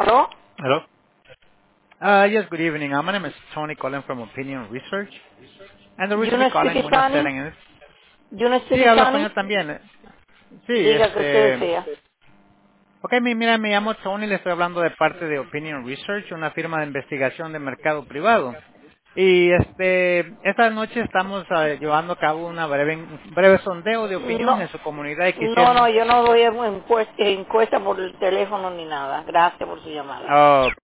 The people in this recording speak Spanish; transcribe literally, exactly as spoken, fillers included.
¿Aló? Hello. Uh, yes, good evening. Uh, my name is Tony calling from Opinion Research. And the ¿You reason no we're speak calling, buenas Spanish? tardes. ¿You no Sí, speak hablo Spanish? español también. eh. Sí, Diga que usted este... desea. Ok, mi- mira, me llamo Tony, le estoy hablando de parte de Opinion Research, una firma de investigación de mercado privado. Y este, esta noche estamos eh, llevando a cabo una breve, un breve sondeo de opinión No, en su comunidad y no, no, quisiera... yo no doy encuesta, encuesta por el teléfono ni nada. Gracias por su llamada. Oh,